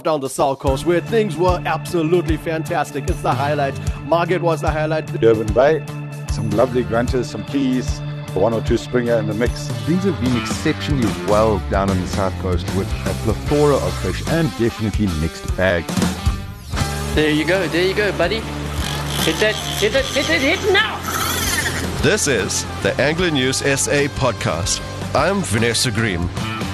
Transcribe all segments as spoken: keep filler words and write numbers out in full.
down the south coast where things were absolutely fantastic. It's the highlight. Margate was the highlight. Durban Bay, some lovely grunters, some keys, one or two springer in the mix. Things have been exceptionally well down on the south coast with a plethora of fish and definitely mixed bag. There you go, there you go, buddy. Hit that, hit it, hit it, hit now! This is the Angler News S A podcast. I'm Vanessa Green.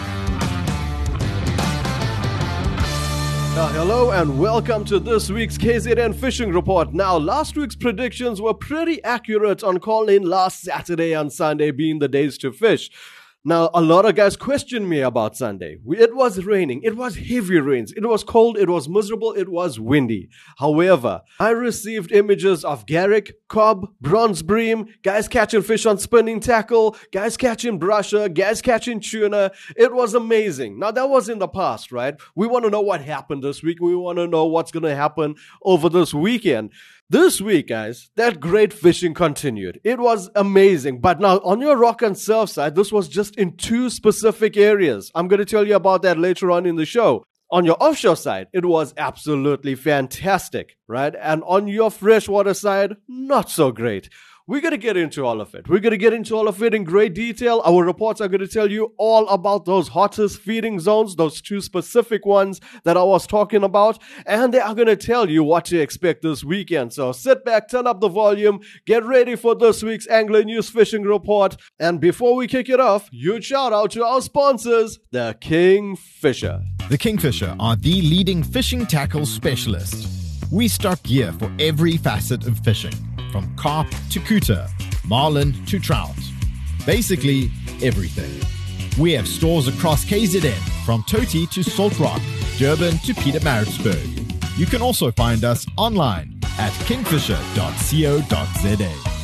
Uh, hello and welcome to this week's K Z N Fishing Report. Now, last week's predictions were pretty accurate on call-in last Saturday and Sunday being the days to fish. Now, a lot of guys questioned me about Sunday. It was raining. It was heavy rains. It was cold. It was miserable. It was windy. However, I received images of Garrick, cob, bronze bream, guys catching fish on spinning tackle, guys catching brusher, guys catching tuna. It was amazing. Now, that was in the past, right? We want to know what happened this week. We want to know what's going to happen over this weekend. This week, guys, that great fishing continued. It was amazing. But now, on your rock and surf side, this was just in two specific areas. I'm going to tell you about that later on in the show. On your offshore side, it was absolutely fantastic, right? And on your freshwater side, not so great. We're going to get into all of it. We're going to get into all of it in great detail. Our reports are going to tell you all about those hottest feeding zones, those two specific ones that I was talking about. And they are going to tell you what to expect this weekend. So sit back, turn up the volume, get ready for this week's Angler News Fishing Report. And before we kick it off, huge shout out to our sponsors, the Kingfisher. The Kingfisher are the leading fishing tackle specialist. We stock gear for every facet of fishing, from carp to cooter, marlin to trout. Basically, everything. We have stores across K Z N, from Toti to Salt Rock, Durban to Pietermaritzburg. You can also find us online at kingfisher dot co dot za.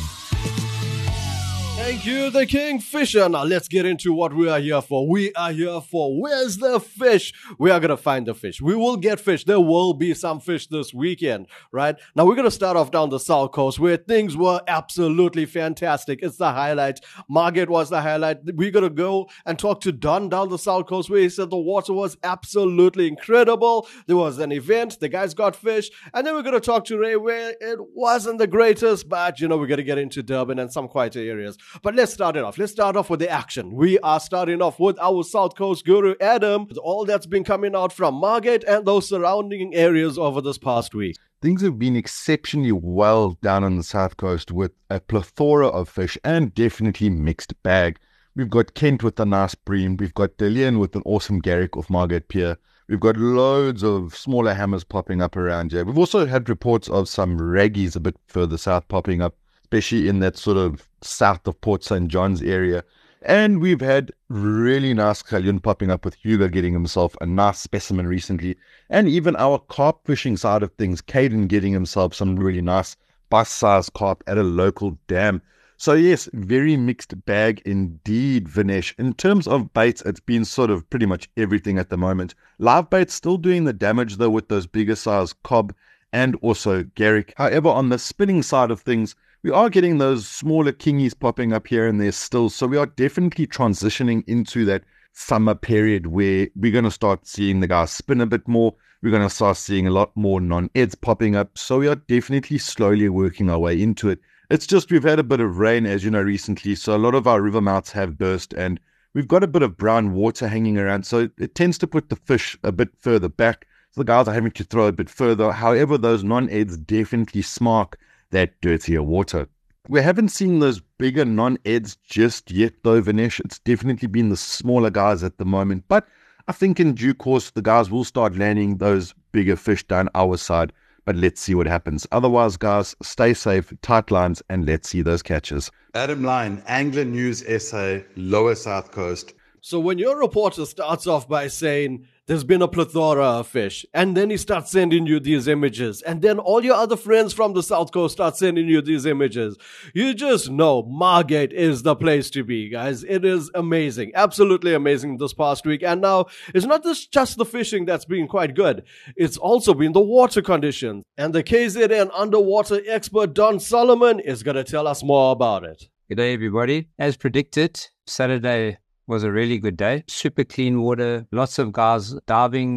Thank you, the Kingfisher. Now let's get into what we are here for. We are here for Where's the Fish? We are going to find the fish. We will get fish. There will be some fish this weekend, right? Now we're going to start off down the south coast where things were absolutely fantastic. It's the highlight. Margate was the highlight. We're going to go and talk to Don down the south coast where he said the water was absolutely incredible. There was an event. The guys got fish. And then we're going to talk to Ray where it wasn't the greatest, but you know, we're going to get into Durban and some quieter areas. But let's start it off. Let's start off with the action. We are starting off with our South Coast guru, Adam, with all that's been coming out from Margate and those surrounding areas over this past week. Things have been exceptionally well down on the south coast with a plethora of fish and definitely mixed bag. We've got Kent with a nice bream. We've got Dillian with an awesome Garrick off Margate Pier. We've got loads of smaller hammers popping up around here. We've also had reports of some raggies a bit further south popping up, especially in that sort of south of Port Saint John's area. And we've had really nice Kalyun popping up with Hugo getting himself a nice specimen recently. And even our carp fishing side of things, Caden getting himself some really nice bus-sized carp at a local dam. So yes, very mixed bag indeed, Vinesh. In terms of baits, it's been sort of pretty much everything at the moment. Live bait's still doing the damage though with those bigger size cob and also Garrick. However, on the spinning side of things, we are getting those smaller kingies popping up here and there still. So we are definitely transitioning into that summer period where we're going to start seeing the guys spin a bit more. We're going to start seeing a lot more non-eds popping up. So we are definitely slowly working our way into it. It's just we've had a bit of rain, as you know, recently. So a lot of our river mouths have burst and we've got a bit of brown water hanging around. So it tends to put the fish a bit further back. So the guys are having to throw a bit further. However, those non-eds definitely smark that dirtier water. We haven't seen those bigger non-eds just yet though, Vinesh. It's definitely been the smaller guys at the moment. But I think in due course, the guys will start landing those bigger fish down our side. But let's see what happens. Otherwise, guys, stay safe, tight lines, and let's see those catches. Adam Line, Angler News S A, Lower South Coast. So when your reporter starts off by saying there's been a plethora of fish, and then he starts sending you these images, and then all your other friends from the South Coast start sending you these images, you just know Margate is the place to be, guys. It is amazing, absolutely amazing this past week. And now it's not this, just the fishing that's been quite good, it's also been the water conditions. And the K Z N underwater expert Don Solomon is going to tell us more about it. Good day, everybody. As predicted, Saturday was a really good day. Super clean water, lots of guys diving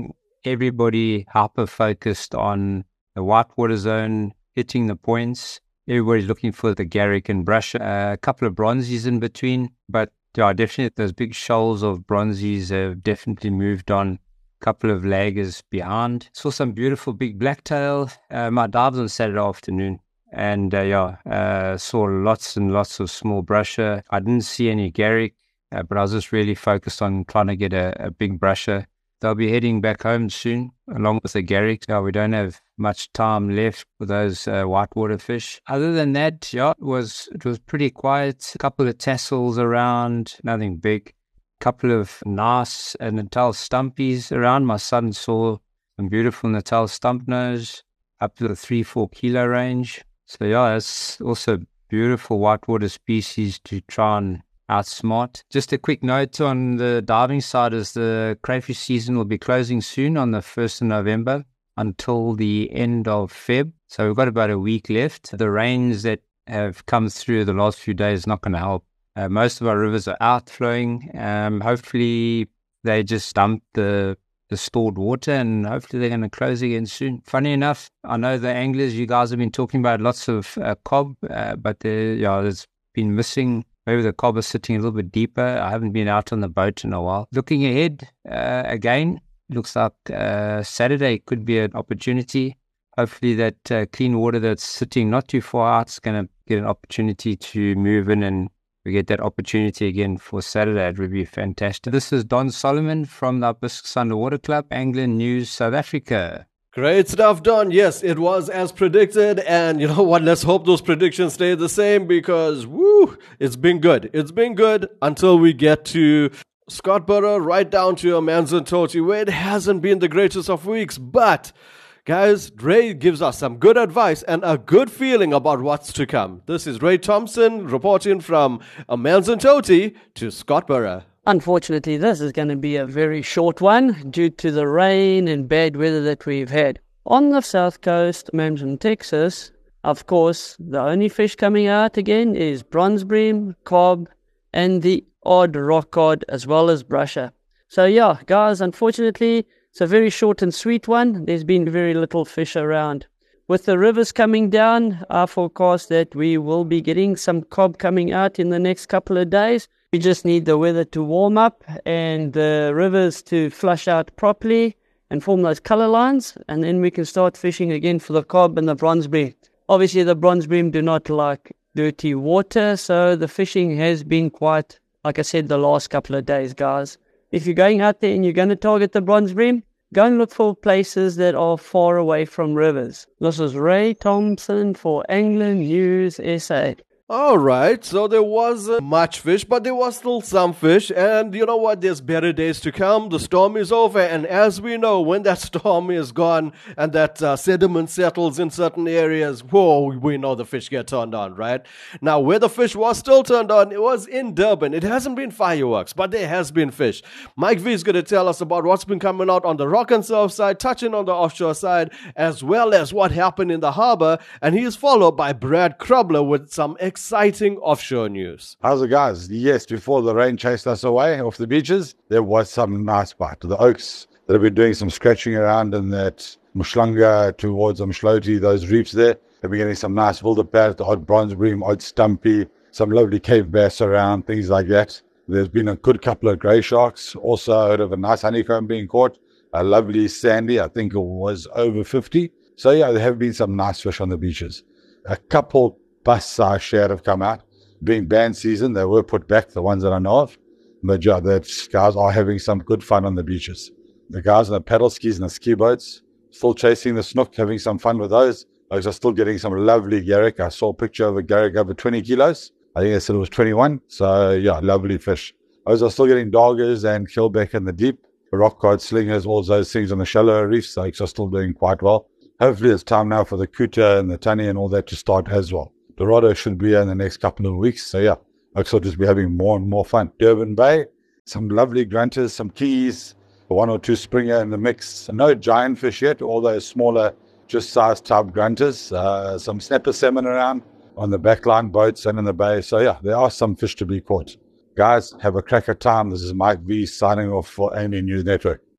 everybody hyper-focused on the whitewater zone, hitting the points. Everybody's looking for the Garrick and Brusher. Uh, a couple of bronzies in between, but yeah, definitely those big shoals of bronzies have definitely moved on. A couple of laggers behind. Saw some beautiful big blacktail. Uh, my dives on Saturday afternoon. And uh, yeah, uh, saw lots and lots of small Brusher. I didn't see any Garrick, uh, but I was just really focused on trying to get a, a big Brusher. They'll be heading back home soon, along with the Garrick. Yeah, we don't have much time left for those uh, whitewater fish. Other than that, yeah, it was it was pretty quiet. A couple of tassels around, nothing big. A couple of nice uh, Natal stumpies around. My son saw some beautiful Natal stump nose up to the three, four kilo range. So yeah, it's also beautiful whitewater species to try and outsmart. Just a quick note on the diving side is the crayfish season will be closing soon on the first of November until the end of February. So we've got about a week left. The rains that have come through the last few days is not going to help. Uh, most of our rivers are outflowing. Um, hopefully they just dump the the stored water, and hopefully they're going to close again soon. Funny enough, I know the anglers, you guys have been talking about lots of uh, cob, uh, but there, yeah, there's been missing. Maybe the cob is sitting a little bit deeper. I haven't been out on the boat in a while. Looking ahead, uh, again, looks like uh, Saturday could be an opportunity. Hopefully that uh, clean water that's sitting not too far out is going to get an opportunity to move in, and we get that opportunity again for Saturday. It would be fantastic. This is Don Solomon from the Hibiscus Underwater Club, Angling News, South Africa. Great stuff, Don. Yes, it was as predicted. And you know what? Let's hope those predictions stay the same because, woo, it's been good. It's been good until we get to Scottburgh, right down to Amanzimtoti, where it hasn't been the greatest of weeks. But guys, Ray gives us some good advice and a good feeling about what's to come. This is Ray Thompson reporting from Amanzimtoti to Scottburgh. Unfortunately, this is going to be a very short one due to the rain and bad weather that we've had. On the south coast, Mamson, Texas, of course, the only fish coming out again is bronze bream, cob, and the odd rock cod as well as brusher. So yeah, guys, unfortunately, it's a very short and sweet one. There's been very little fish around. With the rivers coming down, I forecast that we will be getting some cob coming out in the next couple of days. We just need the weather to warm up and the rivers to flush out properly and form those color lines, and then we can start fishing again for the cob and the bronze bream. Obviously, the bronze bream do not like dirty water, so the fishing has been quite, like I said, the last couple of days, guys. If you're going out there and you're going to target the bronze bream, go and look for places that are far away from rivers. This is Ray Thompson for Angling News S A. All right, so there wasn't much fish, but there was still some fish. And you know what? There's better days to come. The storm is over. And as we know, when that storm is gone and that uh, sediment settles in certain areas, whoa, we know the fish get turned on, right? Now, where the fish was still turned on, it was in Durban. It hasn't been fireworks, but there has been fish. Mike V is going to tell us about what's been coming out on the rock and surf side, touching on the offshore side, as well as what happened in the harbor. And he is followed by Brad Krubler with some exciting offshore news. How's it, guys? Yes, before the rain chased us away off the beaches, there was some nice bite. The oaks that have been doing some scratching around in that Mshlanga towards Umshloti, those reefs there, they've been getting some nice wildepads, the odd bronze bream, odd stumpy, some lovely cave bass around, things like that. There's been a good couple of grey sharks. Also, I heard of a nice honeycomb being caught. A lovely sandy, I think it was over fifty. So yeah, there have been some nice fish on the beaches. A couple bus size shad have come out. During band season, they were put back, the ones that I know of. But yeah, the guys are having some good fun on the beaches. The guys on the paddle skis and the ski boats, still chasing the snook, having some fun with those. Those are still getting some lovely Garrick. I saw a picture of a Garrick over twenty kilos. I think they said it was twenty-one. So yeah, lovely fish. Those are still getting doggers and keelback in the deep. The rock cod, slingers, all those things on the shallower reefs, those are still doing quite well. Hopefully it's time now for the kuta and the tani and all that to start as well. Dorado should be here in the next couple of weeks. So yeah, I will just be having more and more fun. Durban Bay, some lovely grunters, some keys, one or two springer in the mix. No giant fish yet, all those smaller, just size type grunters. Uh, some snapper salmon around on the backline boats and in the bay. So yeah, there are some fish to be caught. Guys, have a cracker time. This is Mike V signing off for Angling News Network.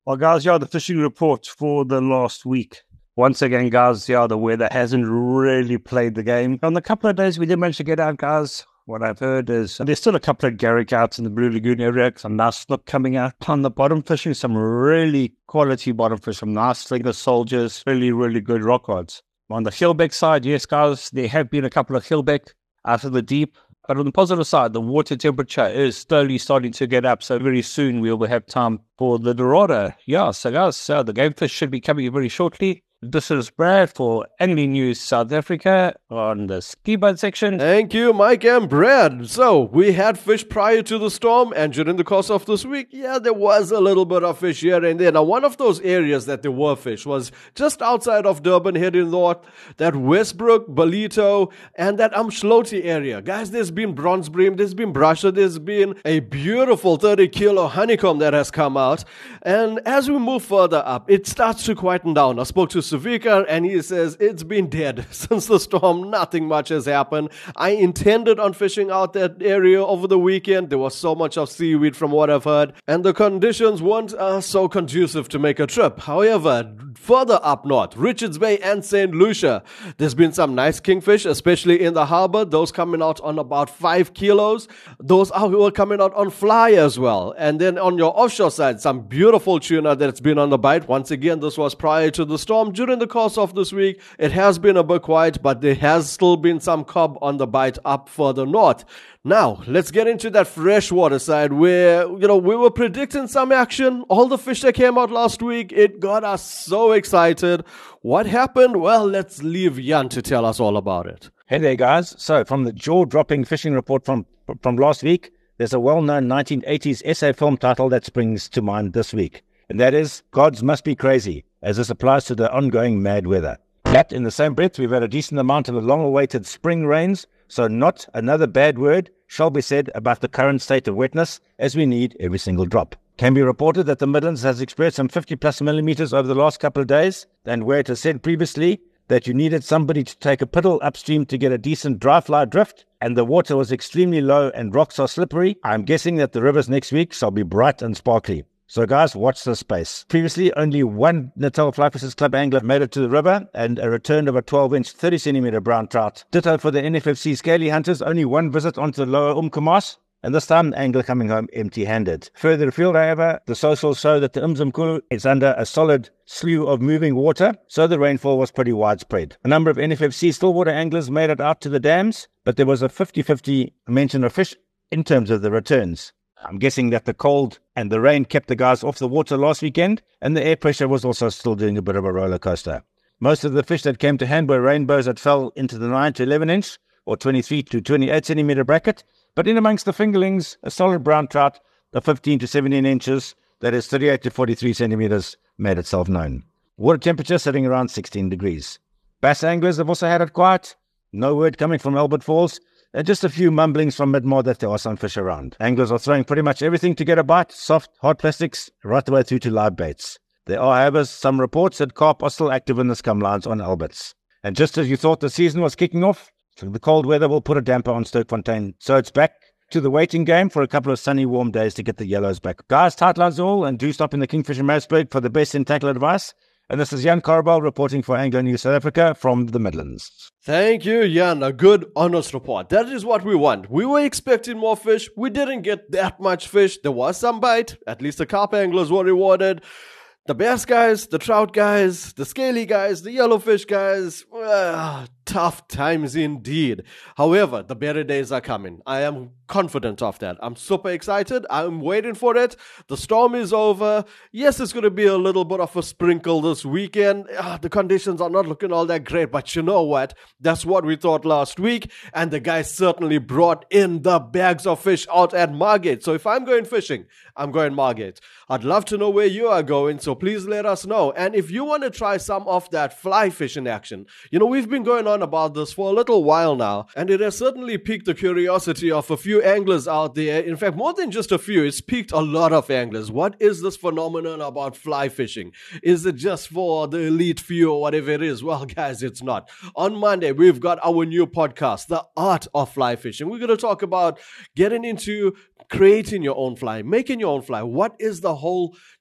Well, guys, yeah, the fishing report for the last week. Once again, guys, yeah, the weather hasn't really played the game. On the couple of days we did manage to get out, guys, what I've heard is there's still a couple of Garrick outs in the Blue Lagoon area, some nice snook coming out. On the bottom fishing, some really quality bottom fish, some nice slinger soldiers, really, really good rock rods. On the Hillbeck side, yes, guys, there have been a couple of Hillbeck out of the deep. But on the positive side, the water temperature is slowly starting to get up. So very soon we will have time for the Dorado. Yeah, so guys, so the game fish should be coming very shortly. This is Brad for Angling News South Africa on the ski boat section. Thank you, Mike and Brad. So, we had fish prior to the storm, and during the course of this week, yeah, there was a little bit of fish here and there. Now, one of those areas that there were fish was just outside of Durban, heading north, that Westbrook, Ballito, and that Umdloti area. Guys, there's been bronze bream, there's been brusher, there's been a beautiful thirty kilo honeycomb that has come out. And as we move further up, it starts to quieten down. I spoke to Savika, and he says it's been dead since the storm. Nothing much has happened. I intended on fishing out that area over the weekend. There was so much of seaweed from what I've heard, and the conditions weren't uh, so conducive to make a trip. However, further up north, Richards Bay and Saint Lucia, there's been some nice kingfish, especially in the harbor. Those coming out on about five kilos. Those are were coming out on fly as well. And then on your offshore side, some beautiful tuna that's been on the bite. Once again, this was prior to the storm. During the course of this week, it has been a bit quiet, but there has still been some cob on the bite up further north. Now, let's get into that freshwater side where, you know, we were predicting some action. All the fish that came out last week, it got us so excited. What happened? Well, let's leave Jan to tell us all about it. Hey there, guys. So, from the jaw-dropping fishing report from from last week, there's a well-known nineteen eighties S A film title that springs to mind this week. And that is, Gods Must Be Crazy, as this applies to the ongoing mad weather. Yet, in the same breath, we've had a decent amount of the long-awaited spring rains, so not another bad word shall be said about the current state of wetness, as we need every single drop. Can be reported that the Midlands has experienced some fifty plus millimetres over the last couple of days, and where it has said previously that you needed somebody to take a piddle upstream to get a decent dry fly drift, and the water was extremely low and rocks are slippery, I'm guessing that the rivers next week shall be bright and sparkly. So guys, watch this space. Previously, only one Natal Fly Fishers Club angler made it to the river, and a return of a twelve inch, thirty centimetre brown trout. Ditto for the N F F C Scaly Hunters, only one visit onto the lower Umkomaas, and this time the angler coming home empty-handed. Further afield, however, the socials show that the Umzimkulu is under a solid slew of moving water, so the rainfall was pretty widespread. A number of N F F C stillwater anglers made it out to the dams, but there was a fifty-fifty mention of fish in terms of the returns. I'm guessing that the cold and the rain kept the guys off the water last weekend, and the air pressure was also still doing a bit of a roller coaster. Most of the fish that came to hand were rainbows that fell into the nine to eleven inch or twenty-three to twenty-eight centimetre bracket, but in amongst the fingerlings, a solid brown trout of fifteen to seventeen inches, that is thirty-eight to forty-three centimetres, made itself known. Water temperature sitting around sixteen degrees. Bass anglers have also had it quiet. No word coming from Albert Falls, and just a few mumblings from Midmore that there are some fish around. Anglers are throwing pretty much everything to get a bite, soft, hard plastics, right the way through to live baits. There are, however, some reports that carp are still active in the scum lines on Alberts. And just as you thought the season was kicking off, the cold weather will put a damper on Stokefontein, so it's back to the waiting game for a couple of sunny, warm days to get the yellows back. Guys, tight lines all, and do stop in the Kingfisher Maritzburg for the best in tackle advice. And this is Jan Carbal reporting for Anglo News South Africa from the Midlands. Thank you, Jan. A good, honest report. That is what we want. We were expecting more fish. We didn't get that much fish. There was some bite. At least the carp anglers were rewarded. The bass guys, the trout guys, the scaly guys, the yellowfish guys, well, tough times indeed. However, the better days are coming. I am confident of that. I'm super excited. I'm waiting for it. The storm is over. Yes, it's going to be a little bit of a sprinkle this weekend. Ah, the conditions are not looking all that great, but you know what? That's what we thought last week, and the guys certainly brought in the bags of fish out at Margate. So if I'm going fishing, I'm going Margate. I'd love to know where you are going, so please let us know. And if you want to try some of that fly fishing action, you know, we've been going on about this for a little while now, and it has certainly piqued the curiosity of a few anglers out there. In fact, more than just a few, it's piqued a lot of anglers. What is this phenomenon about fly fishing? Is it just for the elite few or whatever it is? Well, guys, it's not. On Monday, we've got our new podcast, The Art of Fly Fishing. We're going to talk about getting into creating your own fly, making your own fly. What is the whole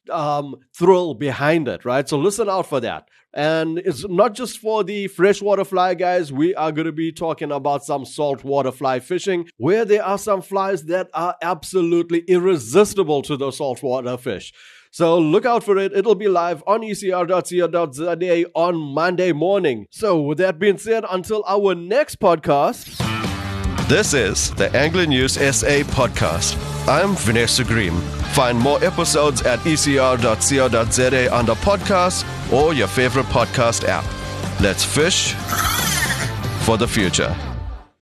um, thrill behind it, right? So listen out for that. And it's not just for the freshwater fly guys. We are going to be talking about some saltwater fly fishing, where there are some flies that are absolutely irresistible to the saltwater fish. So look out for it. It'll be live on E C R dot co dot Z A on Monday morning. So with that being said, until our next podcast. This is the Angler News S A podcast. I'm Vanessa Green. Find more episodes at E C R dot co dot Z A under podcasts or your favorite podcast app. Let's fish for the future.